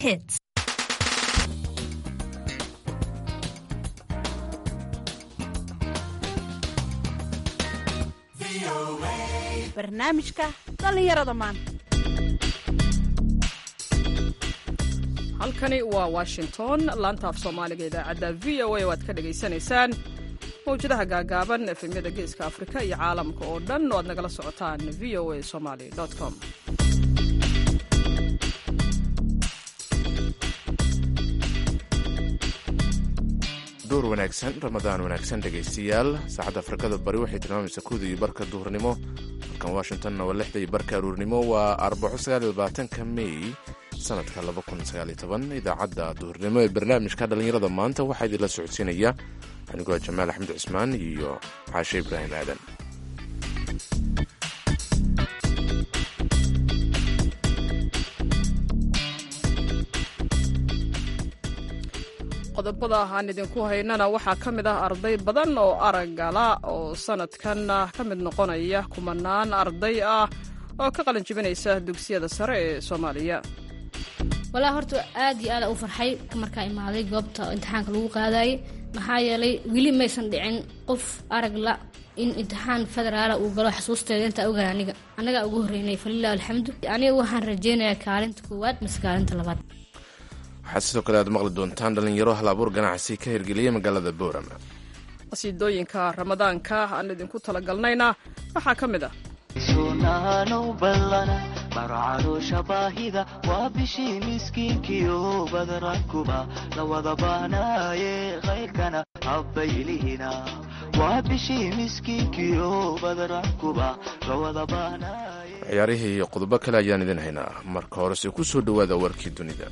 Hits. Barnaamijka dhalinyarada maanta. halkani waa Washington, laanta af Soomaaliga idaacadda VOA oo aad ka dhageysanaysaan mawjadaha gaagaaban efemyada geeska Afrika iyo caalamka oo dhan oo aad nagala socotaan voasomali.com. duur wanaagsan, ramadaan wanaagsan dhegaystayaal. saacadda Afrikada bari waxay tilmaamaysaa 1:00 duhurnimo, halkan Washingtonna waa 6:00 aruurnimo. waa 4 May sanadka 2019. idaacadda duhurnimo ee barnaamijka dhalinyarada maanta waxaa idinla socodsiinaya anigoo Jamaal Axmed Cismaan iyo Caashe Ibraahim Aadan. qodobada aan idinku haynana waxaa ka mid ah arday badan oo aragala oo sanadkan ka mid noqonaya kumanaan arday ah oo ka qalin jibinaysa dugsiyada sare ee Soomaaliya. walaa horta aad iyo aad u farxay markaa imaaday goobta imtixaanka lagu qaadayay, maxaa yeelay weli maysan dhicin qof arag la in imtixaan federaal uu galo. xasuusteeda inta ogaan anaga ugu horeynay falilah alxamdu. aniga waxaan rajeynayaa kaalinta koowaad mise kaalinta labaad. waxaad sidoo kale aad maqli doontaan dhalinyaro hal-abuur ganacsi ka hirgeliyay magaalada Boorama. qasiidooyinka ramadaanka aan idinku talagalnayna waxaa ka mid ah marcado shabaahida waa bishii miskiinkiyo badrankuba la wada baanaaye khayrkana habbaylihina waa bishii miskiinkiyo badrankuba la wada baanaaye. ciyaarihii iyo qodobo kale ayaan idin haynaa. marka horese ku soo dhowaada warkii dunida.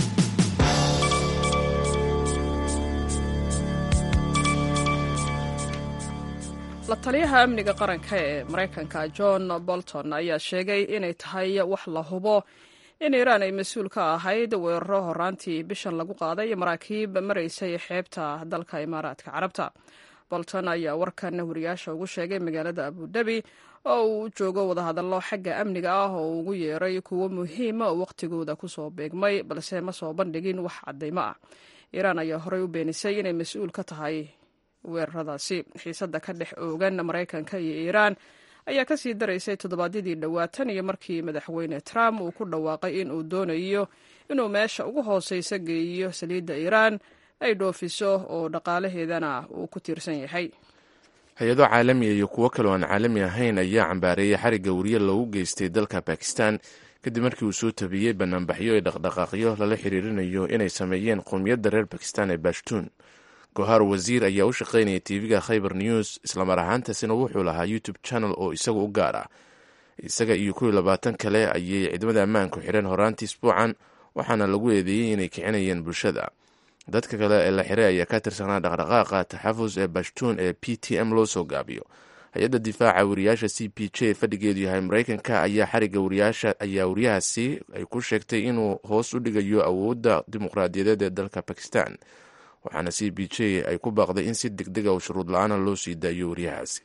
la taliyaha amniga qaranka ee Mareykanka John Bolton ayaa sheegay inay tahay wax la hubo in Iiraan ay mas-uul ka ahayd weeraro horaantii bishan lagu qaaday maraakiib maraysay xeebta dalka Imaaraadka Carabta. Bolton ayaa warkan wariyaasha ugu sheegay magaalada Abu Dhabi oo uu joogo wadahadallo xagga amniga ah oo ugu yeeray kuwo muhiima oo waqtigooda kusoo beegmay, balse ma soo bandhigin wax caddaymo ah. Iiraan ayaa horey u beenisay inay mas-uul ka tahay weeraradaasi. xiisadda ka dhex oogan Mareykanka iyo Iiraan ayaa kasii daraysay toddobaadyadii dhowaatan iyo markii madaxweyne Trump uu ku dhawaaqay in uu doonayo inuu meesha ugu hooseysa geeyo saliidda Iiraan ay dhoofiso oo dhaqaalaheedana uu ku tiirsan yahay. hay-ado caalamiya iyo kuwo kale oo aan caalami ahayn ayaa cambaareeyay xarigga wariye loogu geystay dalka Bakistan kadib markii uu soo tabiyey banaanbaxyo ee dhaqdhaqaaqyo lala xiriirinayo inay sameeyeen qowmiyadda reer Bakistan ee Pashtun. gohaar wasiir ayaa u shaqaynaya tv-ga Khaybar News, islamar ahaantaasina wuxuu lahaa YouTube channel oo isaga u gaar ah. isaga iyo 20 kale ayay ciidamada ammaanku xireen horaantii isbuucan, waxaana lagu eedeeyey inay kicinayeen bulshada. dadka kale ee la xiray ayaa ka tirsanaa dhaqdhaqaaqa taxafus ee Pashtun ee PTM loo soo gaabiyo. hay-adda difaaca wariyaasha CPJ fadhigeedu yahay Mareykanka ayaa xarigga wariyahaasi ay ku sheegtay inuu hoos u dhigayo awoodda dimuqraadiyadeed ee dalka Pakistan, waxaana CPJ ay ku baaqday in si degdeg ah oo shuruud la-aan loo sii daayo wariyahaasi.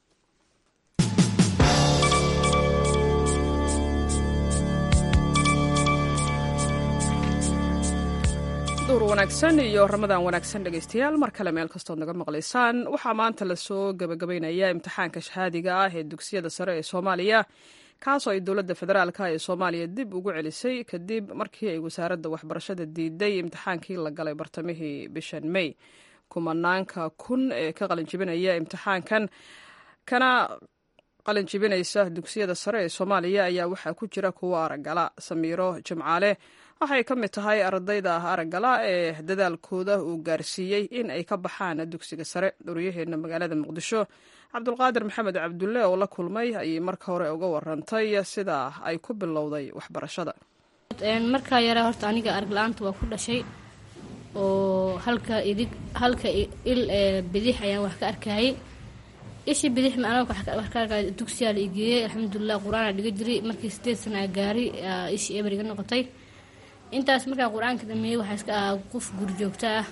duur wanaagsan iyo ramadaan wanaagsan dhegaystayaal, mar kale meel kastood naga maqlaysaan. waxaa maanta lasoo gabagabaynayaa imtixaanka shahaadiga ah ee dugsiyada sare ee Soomaaliya, kaasoo ay dowladda federaalka ee Soomaaliya dib ugu celisay kadib markii ay wasaaradda waxbarashada diiday imtixaankii la galay bartamihii bishan May. kumanaanka kun ee ka qalin jibinaya imtixaankan kana qalin jibinaysa dugsiyada sare ee Soomaaliya ayaa waxaa ku jira kuwo aragala. Samiiro Jimcaale waxay ka mid tahay ardayda aragala ee dadaalkooda uu gaarsiiyey in ay ka baxaan dugsiga sare. dhuriyaheena magaalada Muqdisho Cabdulqaadir Maxamed Cabdulle oo la kulmay ayay marka hore uga warantay sida ay ku bilowday waxbarashada. markaa yara horta aniga arag la-aanta waa ku dhashay oo halka il bidix ayaan wax ka arkayay. ishii bidix ma anaa wax ka arkay dugsiga la igeeyay. alxamdulillah quraan dhiga jiray. markii 8 sano gaari ishii ebriga noqotay. intaas markaa quraanka dhameeyay waxa iska qof guri joogta ah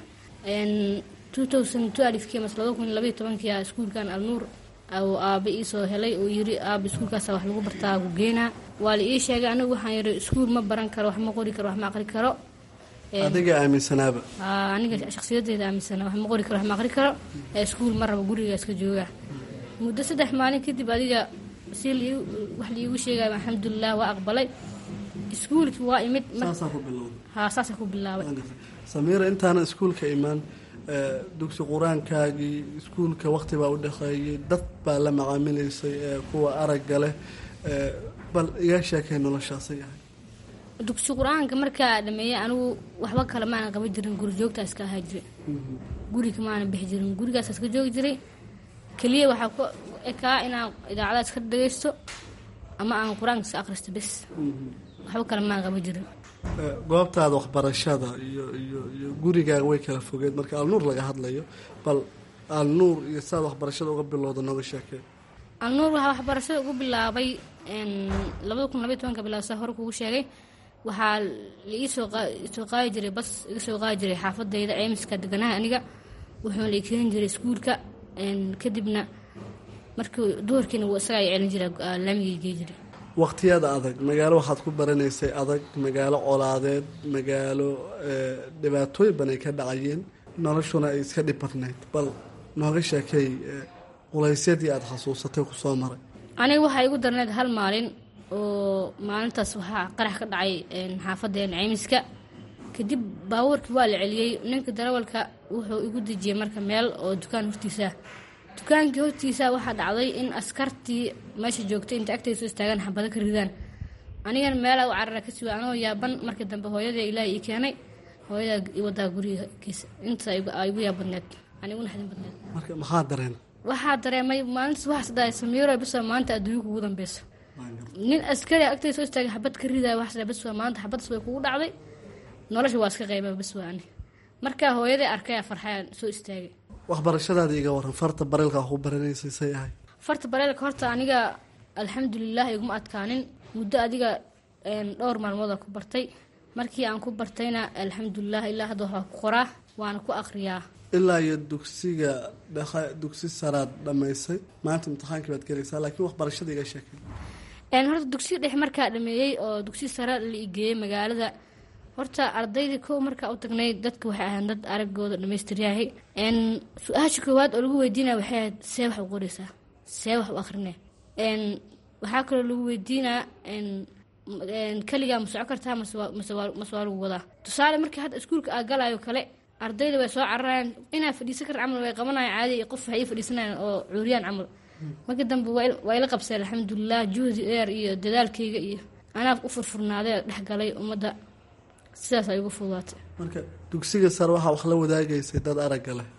2012 mas 2012 iskuulkan Al-Nuur oo aabe ii soo helay oo yiri aabe iskuulkaas wax lagu bartaa ugu geena. waa la ii sheegay anigu waxaan yiri iskuul ma baran karo, wax ma qori karo, wax ma aqri karo. adiga aaminsanaaba aniga shakhsiyadeeda aaminsana wax ma qori karo wax ma aqri karo iskuul ma rabo guriga iska jooga muddo 3 maalin kadib adiga si wax liigu sheegay alxamdulilah waa aqbalay iskuulkii waa imid saasa ku bilaabay Samiira intaana iskuulka imaan dugsi quraankaagii iskuulka waqti baa u dhaxeeyay dad baa la macaamilaysay kuwa aragga leh bal iga sheekay noloshaasi yahay dugsi quraanka markaa dhameeyay anigu waxba kale ma aan qaban jirin guri joogta iska ahaa jiray guriga ma aan bixi jirin gurigaas iska joogi jiray kaliya waxa ku ekaa inaan idaacada iska dhageysto ama aan quraanka iska akhristo bas waxba kale ma aan qaban jirin goobtaada waxbarashada iyo gurigaaga way kala fogeed marka alnuur laga hadlayo bal alnuur iyo saad waxbarashada uga bilowda nooga sheekay alnuur waxa waxbarashada ugu bilaabay 2012 bilaasa hor kugu sheegay waxaa la soo qaadi jiray bas iga soo qaadi jiray xaafadayda ceymiska deganaha aniga wuxuu la keenin jiray iskuulka kadibna markii duhurkiina uu isaga ay celin jiray laamigii jiray waqtiyada adag magaalo waxaad ku baranaysay adag magaalo colaadeed magaalo dhibaatooyin badan ka dhacayeen noloshuna ay iska dhib badnayd bal nooga sheekay qulaysyadii aad xasuusatay ku soo maray aniga waxaa igu darneed hal maalin oo maalintaas waxaa qarax ka dhacay xaafadeen ceymiska kadib baabuurkii waa la celiyey ninka darawalka wuxuu igu dejiyey marka meel oo dukaan hortiisa dukaankii hortiisa waxaa dhacday in askartii meesha joogtay inta agtay soo istaagaan xabado ka ridaan anigana meela u carara ka siwa anoo yaaban markii dambe hooyada ilaahay ii keenay hooyada i wadaa gurigiisa inta ay igu yaabadneed aniguna xadin badneed marka maxaa dareena waxaa dareemay maalintaas waxaas dhahay Samiiro bas maanta adduunka ugu dambayso nin askari agtay soo istaagay xabad ka riday waxaas dhahay bas maanta xabad way kugu dhacday nolosha waa iska qaybay bas waani marka hooyada arkay farxaan soo istaagay waxbarashadaada iga waran farta bareelka ku baranaysay say ahay farta bareelka horta aniga alxamdulilah iguma adkaanin muddo adiga dhowr maalmood ku bartay markii aan ku bartayna alxamdulilah ilaa hadda waxa ku qoraa waana ku akhriyaa ilaa iyo dugsi saraad dhamaysay maanta imtixaankii baad galaysaa laakiin waxbarashada iga sheekay horta dugsi dhex markaa dhameeyey oo dugsi sare la igeeyey magaalada horta ardayda kow markaa u tagnay dadka waxay ahayn dad araggooda dhamaystiryahay su-aasha koowaad oo lagu weydiinaya waxay ahayd see wax u qoraysaa see wax u akrinee waxaa kaloo lagu weydiinaa keligaa ma soco kartaa mase waa lagu wadaa tusaale markii hadda iskuulka aa galayo kale ardayda way soo cararayaan inaa fadhiisan kar camal way qabanayaan caadi iyo qof waxay fadhiisanayaan oo cuuriyaan camal markii dambe waa ila qabsay alxamdulilah juhdi dheer iyo dadaalkayga iyo anaa u furfurnaaday dhex galay ummadda sidaas ay ugu fududaatay marka dugsiga sare waxaa wax la wadaagaysay dad aragga leh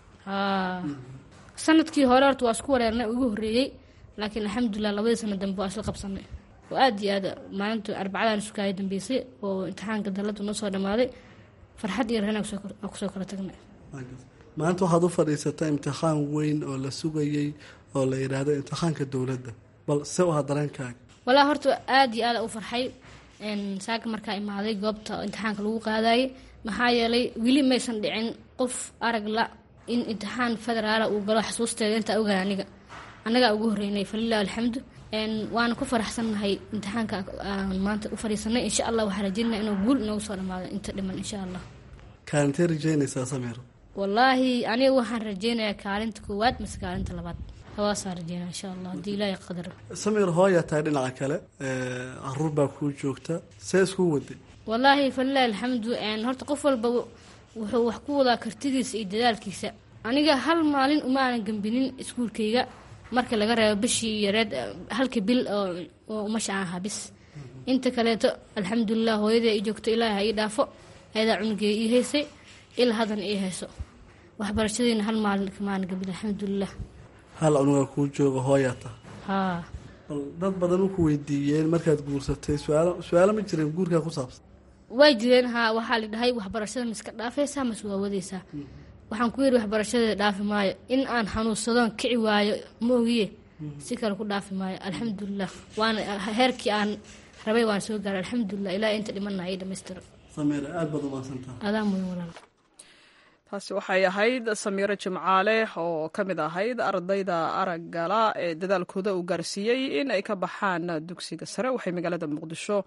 sanadkii hore horta waa isku wareernay ugu horreeyey laakiin alxamdulilah 2 sano dambe waa isla qabsanay oo aad iyo aad maalinta arbacadaan iskukaaya dambeysay oo imtixaanka dalladda noo soo dhammaaday farxad iyo reena kusoo kala tagnay maanta waxaad u fadhiisatay imtixaan weyn oo la sugayey oo la yidhaahdo imtixaanka dowladda bal se u ha dareenkaaga walaa horta aad iyo aad u farxay saaka markaa imaaday goobta imtixaanka lagu qaadayay maxaa yeelay weli maysan dhicin qof arag la in imtixaan federaala uu galo xasuusteeda intaa ogahay annagaa ugu horreynay falilah alxamdu waana ku faraxsannahay imtixaanka aan maanta u fadhiisanay insha allah waxaa rajeynaa inuu guul inoogu soo dhammaado inta dhiman insha allah kaalintee rajeynaysaa Samiiro wallaahi aniga waxaan rajeynayaa kaalinta koowaad mise kaalinta labaad hawaasaa rajeynaa insha allah haddii ilaahay qadar Samiiro hooyaa tahay dhinaca kale caruur baa kuu joogta see isku waday wallaahi falilah alxamdu horta qof walba wuxuu wax ku wadaa kartidiisa iyo dadaalkiisa aniga hal maalin uma aanan gambinin iskuulkayga marka laga reebo bishii yareed halka bil oo umasha aan ahaa bis inta kaleeto alxamdulilah hooyada ii joogto ilaahay ha ii dhaafo ayadaa cunugay ii haysay ilaa haddana ii hayso waxbarashadiina hal maalin kamaan gambin alxamdulilah hal cunuga kuu jooga hooyaa taha haa dad badan ku weydiiyeen markaad guursatay su-aalo ma jireen guurkaa ku saabsan way jireen haa waxaa la dhahay waxbarashada ma iska dhaafaysaa mase waa wadaysaa waxaan ku yidhi waxbarashada dhaafi maayo in aan xanuunsadoon kici waayo ma ogiye si kale ku dhaafi maayo alxamdulilah waana heerkii aan rabay waan soo gaaray alxamdulilah ilaa inta dhimanna ay dhamaystiro Samiiro aad baad u mahadsantahay adaa mudan walaal taasi waxay ahayd Samiiro Jimcaale oo ka mid ahayd ardayda araggala ee dadaalkooda uu gaarsiiyey in ay ka baxaan dugsiga sare waxay magaalada Muqdisho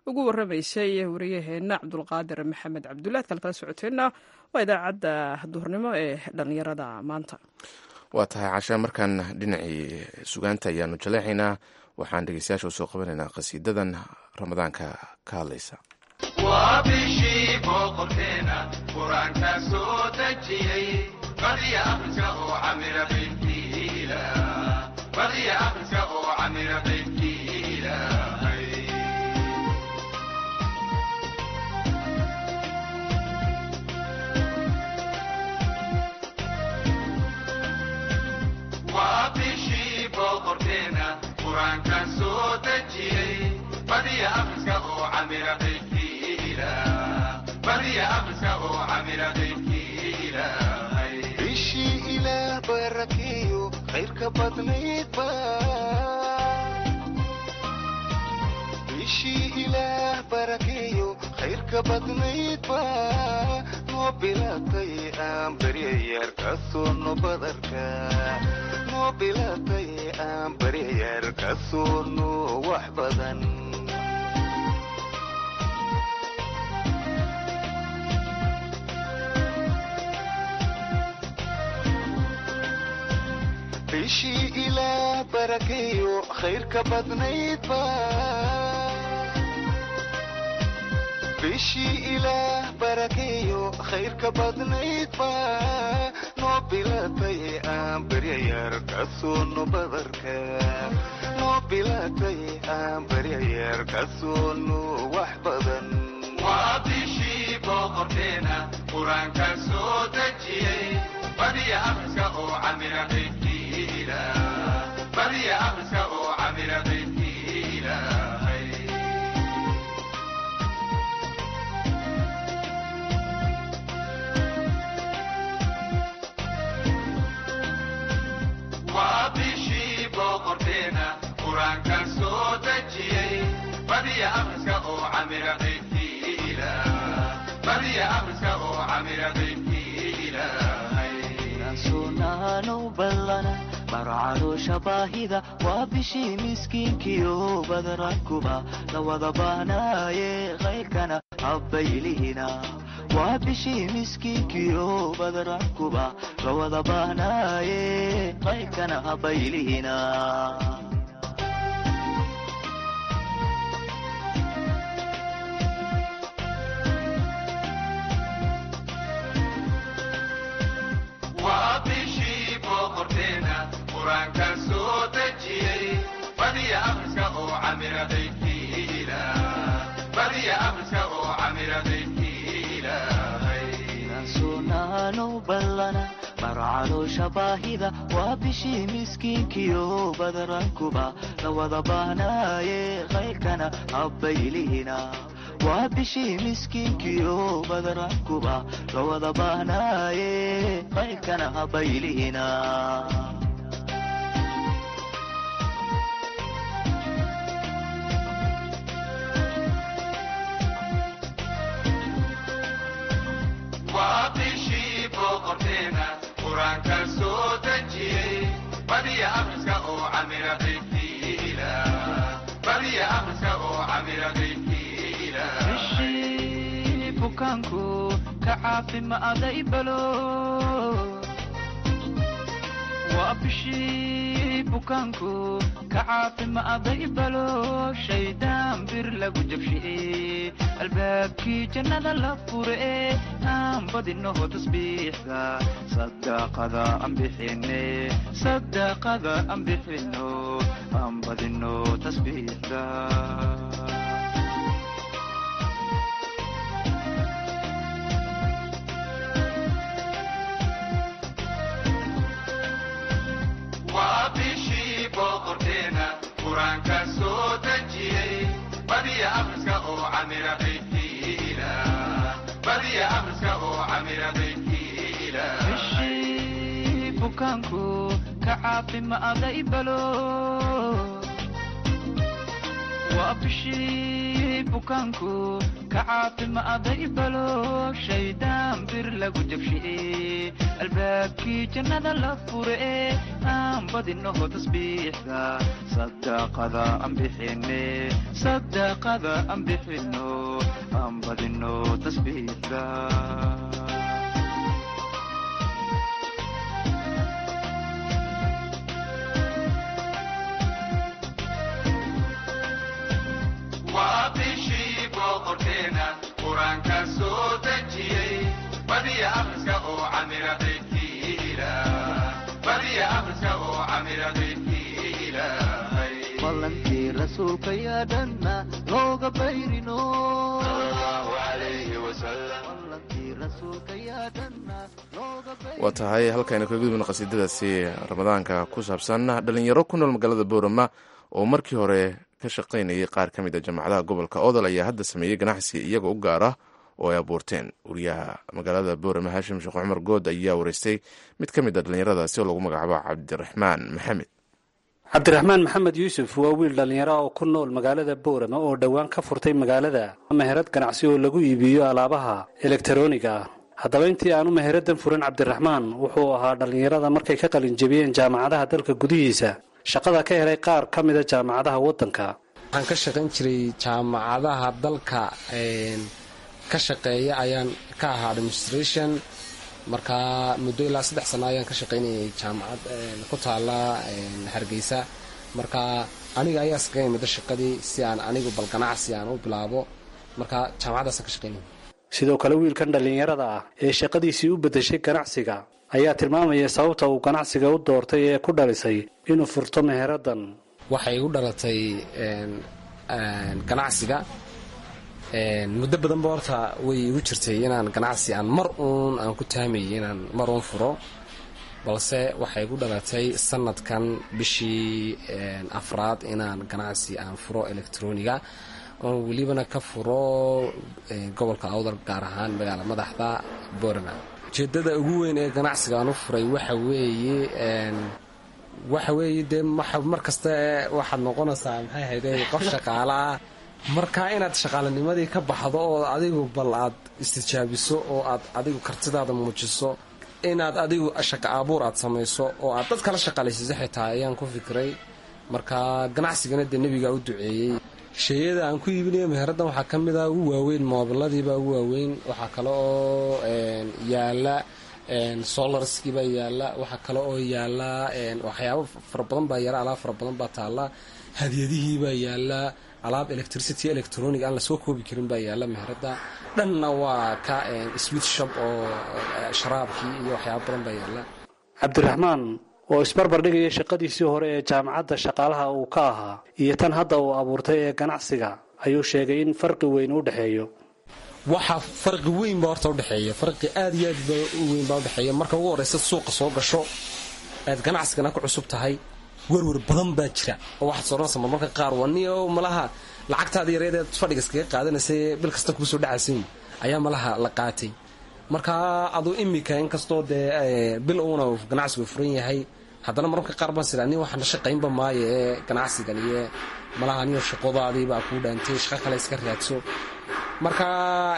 ugu warramaysay wariyaheenna cabdulqaadir maxamed cabdullahi ad kale kala socoteenna waa idaacadda duhurnimo ee dhallinyarada maanta. waa tahay casha, markaan dhinacii sugaanta ayaanu jaleexaynaa. waxaan dhegeystayaasha usoo qabanaynaa qasiidadan ramadaanka ka hadlaysa. waa bishii boqorkeena qur-aanka soo dejiyey badiya akhriska oo camira beydkiila badiya akhriska oo camira beydkiila waa bishii boqorkeena qur-aanka soo dejiyey badiya akhriska oo camira beydkiila badiya akhriska oo camira beydkiila bishii ilaah barakeeyo khayrka badnaydba bishii ilaah barakeeyo khayrka badnaydba noo bilaatay aan baryayar ka soono badarka noo bilaatay aan baryayar ka soono wax badan bishii ilaah barakeeyo khayrka badnaydba bishii ilaah barakeeyo khayrka badnaydba noo bilaatay aan baryayar ka soono badarka noo bilaatay aan baryayar ka soono wax badan waa bishii boqorkeena qur-aanka soo dejiyey badiya akhriska oo camira beydkiila badiya akhriska oo camira beydkiila waa bishii boqorkeena qur-aanka soo dejiyey badiya akhriska oo camira beydkiila badiya akhriska oo camira beydkiila sunaanu ballana marcaloosha baahida waa bishii miskiinkiyo badrankuba la wada bahnaaye khayrkana habbaylihina waa bishii miskiinkiyo badrankuba la wada bahnaaye khayrkana habbaylihina waa bishii boqorkeena qur-aanka soo dejiyey badiya akhriska oo camira beydkiila badiya akhriska oo camira beydkiila sunaanu ballana marcaloosha baahida waa bishii miskiinkiyo badrankuba la wada bahnaaye khayrkana habbaylihina waa bishii miskiinkiyo badrankuba la wada bahnaaye khayrkana habbaylihina waa bishii boqorkeena qur-aanka soo dejiyey badiya akhriska oo camira beydkiila badiya akhriska oo camira beydkiila bishii bukaanku ka caafimaaday balo waa bishii bukaanku ka caafimaaday balo shaydaan bir lagu jabshi'ey albaabkii jannada la fure aan badinoho tasbiixda sadaqada aan bixine sadaqada aan bixino aan badino tasbiixda waa bishii boqorkeena qur-aanka soo dejiyey badiya akhriska oo camira beydkiila badiya akhriska oo camira beydkiila bishii bukaanku ka caafimaaday balo waa bishii bukaanku ka caafimaaday balo shaydaan bir lagu jabshi'ey albaabkii jannada la fure aan badinoho tasbiixda sadaqada aan bixine sadaqada aan bixino aan badino tasbiixda وابشي بوقتنا قرآن كسو دجيي بدي أمسك أو عمر بكيلا بدي أمسك أو عمر بكيلا ballankii rasuulka yaa dhanna looga bayrino الله عليه وسلم ballankii rasuulka yaa dhanna looga waa tahay halkaynu kaga gudubno qasiidadaasi ramadaanka ku saabsan dhalinyaro ku nool magaalada boorama oo markii hore ka shaqaynayay qaar ka mid a jaamacadaha gobolka oodal ayaa hadda sameeyey ganacsi iyaga u gaar ah oo ay abuurteen wariyaha magaalada boorama haashim sheekh cumar good ayaa wareystay mid ka mid a dhallinyaradaasi oo lagu magacaabo cabdiraxmaan maxamed. cabdiraxmaan maxamed yuusuf waa wiil dhallinyaro oo ku nool magaalada boorama oo dhowaan ka furtay magaalada meherad ganacsi oo lagu iibiyo alaabaha elektarooniga ah. haddaba intii aanu meheradan furin cabdiraxmaan wuxuu ahaa dhallinyarada markay ka qalinjebiyeen jaamacadaha dalka gudihiisa shaqada ka helay qaar ka mida jaamacadaha waddanka. waxaan ka shaqayn jiray jaamacadaha dalka ka shaqeeya ayaan ka ahaa administration markaa muddo ilaa 3 sano ayaan ka shaqaynayay jaamacad ku taala hargeysa markaa aniga ayaa iskaga imida shaqadii si aan anigu bal ganacsi aan u bilaabo markaa jaamacadaasaan ka shaqaynayay. sidoo kale wiilkan dhallinyarada ah ee shaqadiisii u beddeshay ganacsiga ayaa tilmaamaya sababta uu ganacsiga u doortay ee ku dhalisay inuu furto meheradan. waxay igu dhalatay ganacsiga muddo badanba horta way igu jirtay inaan ganacsi aan mar uun aan ku taamayay inaan mar uun furo balse waxay igu dhalatay sanadkan bishii afraad inaan ganacsi aan furo elektroniga oon welibana ka furo gobolka awdal gaar ahaan magaala madaxda boorama. ujeedada ugu weyn ee ganacsiga aan u furay waxa weeye dee mar kasta waxaad noqonaysaa maxay ahayd qof shaqaalaa markaa inaad shaqaalanimadii ka baxdo oo adigu bal aad istijaabiso oo aad adigu kartidaada muujiso inaad adigu shaqa abuur aad samayso oo aad dad kala shaqaalaysiiso xitaa ayaan ku fikiray. markaa ganacsigana dee nebigaa u duceeyey. shayada aan ku iibinayo meheradan waxaa ka mid ah ugu waaweyn moobiladiibaa ugu waaweyn waxaa kale oo yaala solarskiibaa yaala waxaa kale oo yaala waxyaabo fara badan baa yaala alaab fara badan baa taala hadiyadihiibaa yaala alaab electricity electronic aan lasoo koobi karin baa yaala meherada dhanna waa ka sweet shop oo sharaabkii iyo waxyaabo badan baa yaala. cabdiraxmaan oo isbarbar dhigaya shaqadiisii hore ee jaamacadda shaqaalaha uu ka ahaa iyo tan hadda uu abuurtay ee ganacsiga ayuu sheegay in farqi weyn u dhexeeyo. waxaa farqi weyn baa horta udhexeeya farqi aad iyo aad u weyn baa udhexeeya. marka ugu horeysa suuqa soo gasho aad ganacsigana ku cusub tahay werwer badan baa jira oo waxaad soranaysa marmarka qaar waniyo malaha lacagtaada yareed ee fadhiga iskaga qaadanaysay bil kasta kuu soo dhacaysay ayaa malaha la qaatay. markaa aduu imika inkastoo dee bil uuna ganacsigu furan yahay haddana marmarka qaar baan sida nin waxaan shaqaynba maayo ee ganacsigan iyo malaha aniyo shaqadaadii baa kuu dhaantay shaqo kale iska raadso. markaa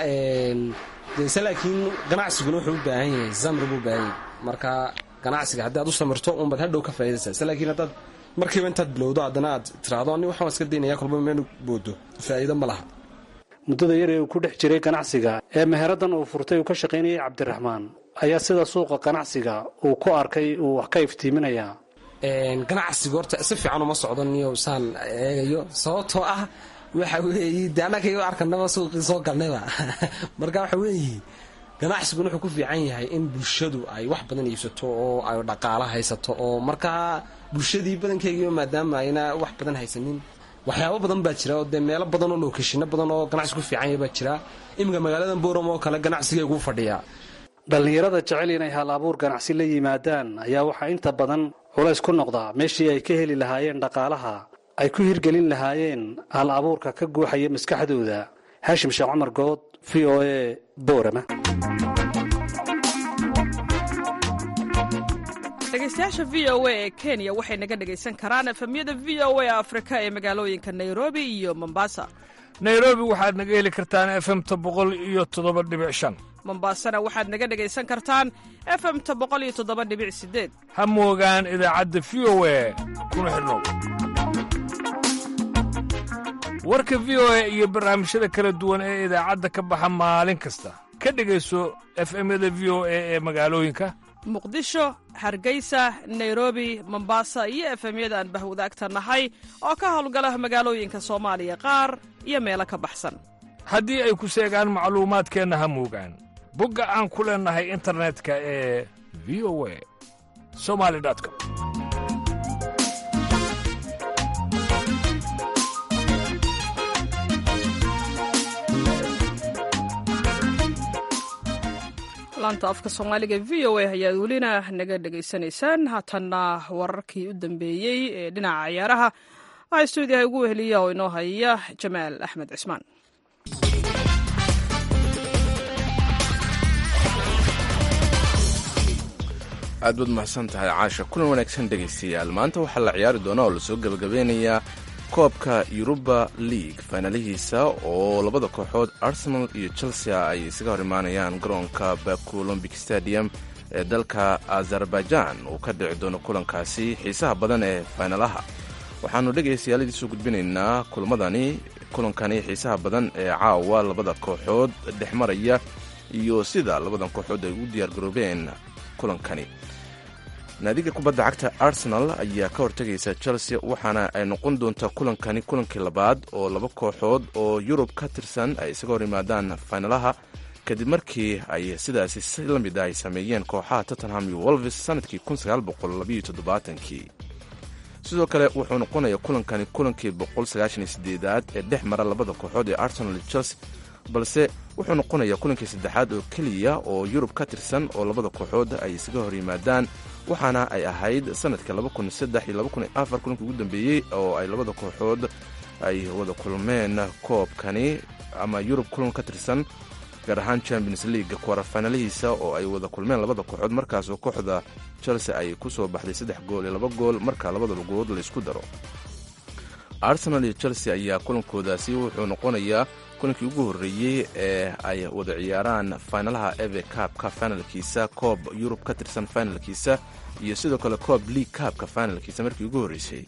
laakiin ganacsiguna wuxuu u baahan yahay samri buu baahan yahay. marka ganacsiga haddii aad u samirto unbaad hadhow ka faa'iidaysaa. laakiin haddaad markiiba intaad bilowdo haddana aad tiraahdo ani waxaan iska daynaya kolba meel boodo faa'iido ma laha. muddada yar ee uu ku dhex jiray ganacsiga ee meheradan uu furtay uu ka shaqaynayay cabdiraxmaan ayaa sida suuqa ganacsiga uu ku arkay uu wax ka iftiiminayaa. ganacsiga horta si fiican uma socdo niyo saan eegayo sababtoo ah waxa weeye dee annagaiyo arkanaba suuqii soo galnayba marka waxa weeye ganacsiguna wuxuu ku fiican yahay in bulshadu ay wax badan iibsato oo ay dhaqaalo haysato oo markaa bulshadii badankeygiiba maadaama ayna wax badan haysanin waxyaabo badan baa jira oo dee meelo badan oo lookeshino badan oo ganacsi ku fiican yahay baa jira. iminka magaaladan boorama oo kale ganacsigaygu fadhiyaa. dhallinyarada jecel inay hal abuur ganacsi la yimaadaan ayaa waxaa inta badan culays ku noqdaa meeshii ay ka heli lahaayeen dhaqaalaha ay ku hirgelin lahaayeen hal abuurka ka guuxaya maskaxdooda. haashim sheekh cumar good v o a boorama. dhegeystayaasha v o a ee kenya waxay naga dhegaysan karaan efemyada v o a afrika ee magaalooyinka nairobi iyo mombasa. nairobi waxaad naga heli kartaan efemta 107.5 mombaasana waxaad naga dhegaysan kartaan efemta 107.8. ha moogaan idaacadda v o a kuna xidhnow warka v o a iyo barnaamijyada kala duwan ee idaacadda ka baxa maalin kasta ka dhegayso efemyada v o a ee magaalooyinka muqdisho hargeysa nairobi mombasa iyo efemyada aan bahwadaagta nahay oo ka howlgala magaalooyinka soomaaliya qaar iyo meelo ka baxsan. haddii ay ku seegaan macluumaadkeenna ha moogaan bogga aan ku leennahay internetka ee v o a somali.com. laanta afka soomaaliga v o a ayaad welina naga dhegaysanaysaan. haatanna wararkii u dambeeyey ee dhinaca ciyaaraha waxaa stuudiyaha ugu weheliya oo inoo haya jamaal axmed cismaan. aad baad mahadsan tahay caasha. kulan wanaagsan dhegaystayaal. maanta waxaa la ciyaari doonaa oo lasoo gebagabeynayaa koobka yuruba league faynalihiisa oo labada kooxood arsenal iyo chelsea ay isaga hor imaanayaan garoonka baku olombic stadium ee dalka azerbaijan uu ka dhici doono kulankaasi xiisaha badan ee faynalaha. waxaannu dhegaystayaal idiinsoo gudbinaynaa kulankani xiisaha badan ee caawa labada kooxood dhex maraya iyo sida labadan kooxood ay u diyaargaroobeen kulankani. naadiga kubadda cagta arsenal ayaa ka hortegaysa chelsea waxaana ay noqon doontaa kulankani kulankii labaad oo laba kooxood oo yurub ka tirsan ay isaga hor yimaadaan faynalaha kadib markii ay sidaasi si la mid ah ay sameeyeen kooxaha tottenham iyo wolves sanadkii 1978. sidoo kale wuxuu noqonayaa kulankani kulankii 198aad ee dhex mara labada kooxood ee arsenal iyo chelsea, balse wuxuu noqonayaa kulankii saddexaad oo keliya oo yurub ka tirsan oo labada kooxood ay isaga hor yimaadaan, waxaana ay ahayd sanadka 2003 iyo 2004 kulankii ugu dambeeyey oo ay labada kooxood ay wada kulmeen koobkani ama yurub kulan ka tirsan, gaar ahaan champions league kwarafaynalihiisa oo ay wada kulmeen labada kooxood markaasoo kooxda chelsea ay ku soo baxday 3 gool iyo 2 gool marka labada lugood la isku daro. arsenal iyo chelsea ayaa kulankoodaasi wuxuu noqonayaa kulankii ugu horreeyey ee ay wada ciyaaraan faynalaha eve kaabka finalkiisa, koob yurub ka tirsan finalkiisa iyo sidoo kale koob league kaabka finalkiisa markii ugu horreysay.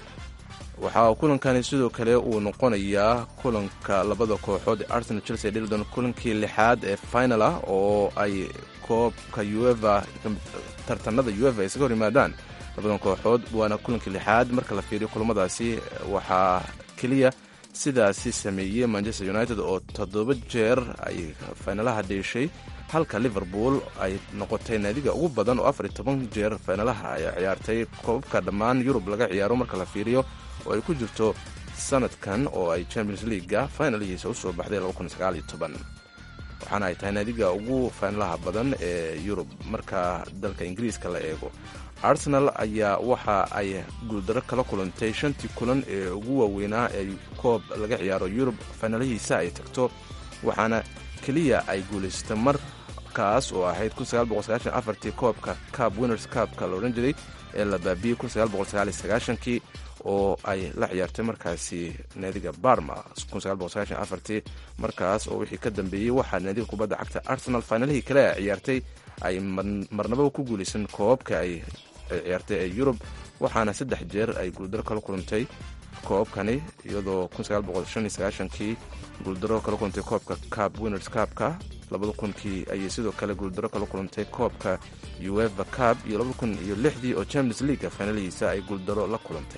waxaa kulankani sidoo kale uu noqonayaa kulanka labada kooxood ee arsenal chelsea dheli doona kulankii lixaad ee final ah oo ay koobka ueva tartanada ueva ay isaga hor yimaadaan labadan kooxood, waana kulankii lixaad marka la fiiriyo kulamadaasi. waxaa keliya sidaasi sameeyey manchester united oo 7 jeer ay faynalaha dheeshay, halka liverpool ay noqotay naadiga ugu badan oo 14 jeer faynalaha ay ciyaartay koobabka dhammaan yurub laga ciyaaro marka la fiiriyo, oo ay ku jirto sanadkan oo ay champions leaguega faynalihiisa usoo baxday 2019, waxaana ay tahay naadiga ugu faynalaha badan ee yurub marka dalka ingiriiska la eego. arsenal ayaa waxa ay guuldaro kala kulantay 5 kulan ee ugu waaweynaa ee koob laga ciyaaro yurub faynalihiisa ay tagto, waxaana keliya ay guulaystay markaas oo ahayd 1994 koobka cup winners cupka la odhan jiray ee la baabiyey 1999 oo ay la ciyaartay markaasi naadiga barma 1994 markaas oo wixii ka dambeeyey waxaa naadiga kubadda cagta arsenal faynalihii kale ay ciyaartay ay marnaba ku guulaysan koobabka ay ciyaartay ee yurub, waxaana 3 jeer ay guuldaro kala kulantay koobkani, iyadoo 1995 guuldaro kala kulantay koobka cup winners cupka, 2000 ayay sidoo kale guuldaro kala kulantay koobka ueva cup, iyo 2006 oo champions league faynalihiisa ay guuldaro la kulantay.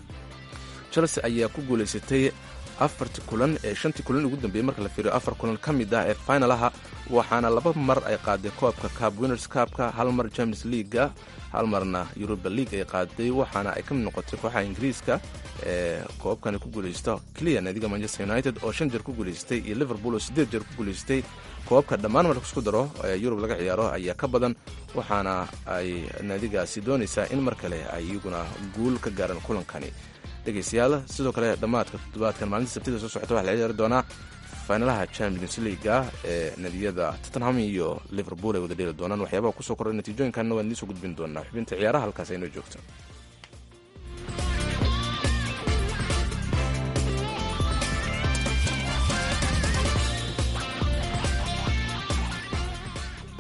chelsea ayaa ku guulaysatay 4 kulan ee 5 kulan ugu dambeeyey marka la fiiriyo 4 kulan ka mid ah ee faynalaha, waxaana 2 mar ay qaaday koobka cup winners cupka, 1 mar champions leaguega, 1 marna europa league ay qaaday, waxaana ay ka mid noqotay kooxaha ingiriiska ee koobkani ku guulaysta keliya naadiga manchester united oo 5 jeer ku guulaystay iyo liverpool oo 8 jeer ku guulaystay. koobabka dhammaan marka isku daro ee yurub laga ciyaaro ayaa ka badan, waxaana ay naadigaasi doonaysaa in mar kale ay iyaguna guul ka gaaraan kulankani. dhegaystayaal, sidoo kale dhammaadka toddobaadkan maalinta sabtida soo socota waxaa la ciyaari doonaa faynalaha champions leaguea ee naadiyada tottenham iyo liverpool ay wada dheeli doonaan. waxyaabaha kusoo kordhay natiijooyinkanna waan idiin soo gudbin doonaa. xubinta ciyaaraha halkaas aynoo joogto.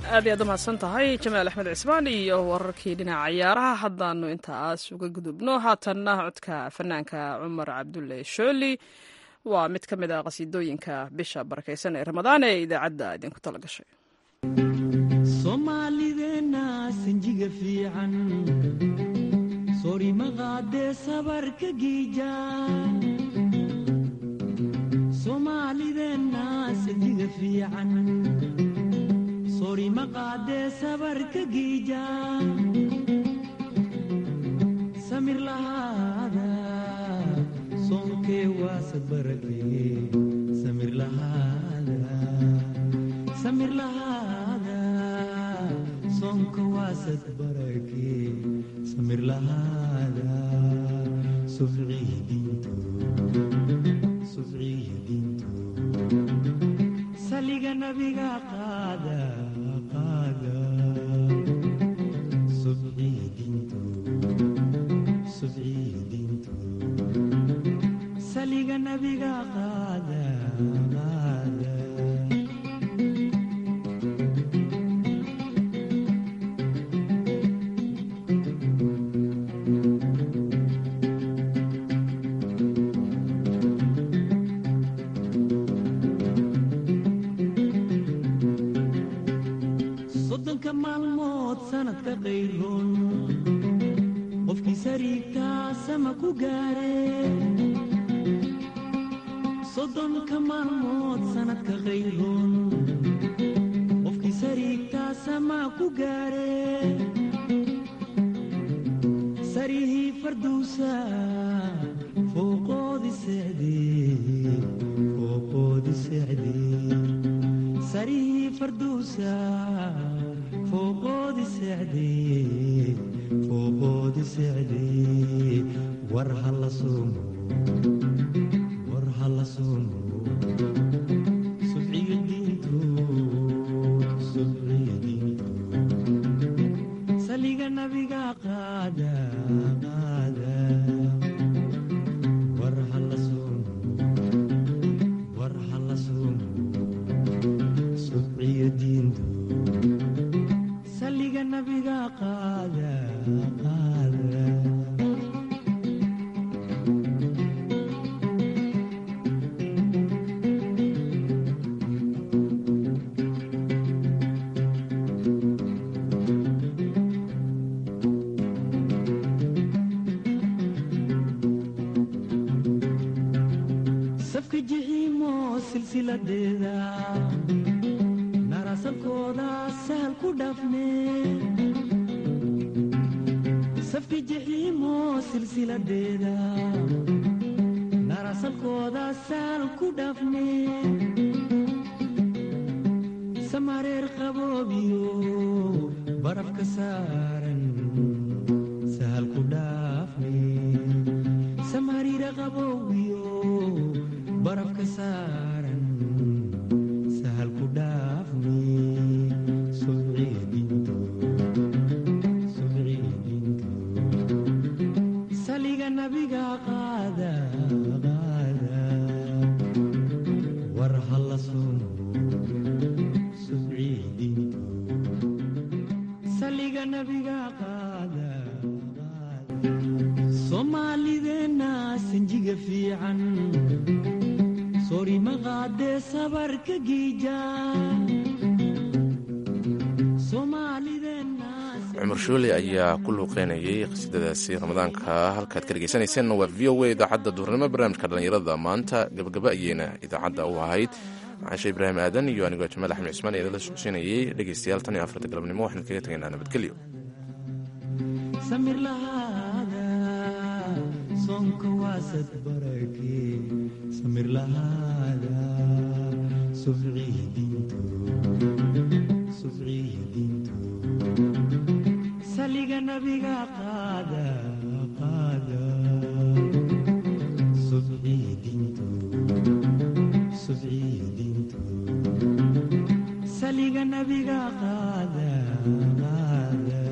aad iyaad umahadsan tahay jamaal axmed cismaan iyo wararkii dhinaca ciyaaraha haddaanu intaas uga gudubno haatanna codka fanaanka cumar cabdulle shooli waa mid ka mid ah qasiidooyinka bisha barakaysan ee ramadaan ee idaacadda idinku tala gashay. soomaalideenna sanjiga fiican soori maqaadee sabarka giija soomaalideenna sanjiga fiican soori maqaadee sabarka giija samir lahaada soonkee waasad barakee samir lahaada samir lahaada soonka waasad barakee samir lahaada sufciya diinto sufciya diinto saliga nabiga qaada qaada sufciya diinto sufciya diinto saliga nabiga qaada qaada soddonka maalmood sanadka qayroon qofkii sariigtaa sama ku gaare soddonka maalmood sanadka qayroon qofkii sariigtaa sama ku gaare sarihii farduusa fooqoodi secdee fooqoodi secdee sarihii farduusa fooqoodi secdee fooqoodi secdee war hala soomo war hala soomo subciya diinto subciya diinto saliga nabiga qaada qaada war hala soomo war hala soomo subciya diinto saliga nabiga qaada qaada safka jixiimo silsiladeeda narasalkooda sahal ku dhaafne safka jixiimo silsiladeeda narasalkooda sahal ku dhaafne samareer qaboobiyo barafka saaran sahal ku dhaafne samariira qaboobiyo barafka saaran sahal ku dhaafne subciya diinto subciya diinto saliga nabiga qaada qaada war hala soomo subciya diinto saliga nabiga qaada qaada soomaalideenna sanjiga fiican soori maqaadee sabarka giija cumar shooli ayaa ku luuqeynayay qasiidadaasi ramadaanka halkaad ka dhegeysanayseena waa v o a idaacadda duurnimo barnaamijka dhallinyarada maanta gabagaba ayeyna idaacadda u ahayd caashe ibraahim aadan iyo anigoo jamaal axmed cismaan ee la socodsiinayay dhegeystayaal tan iyo afarta galabnimo waxaan kaga tegaynaa nabadgelyo samir lahaada soonka waasad barakee samir lahaada sufciya diinto sufciya diinto saliga nabiga qaada qaada sufciya diinto sufciya diinto saliga nabiga qaada qaada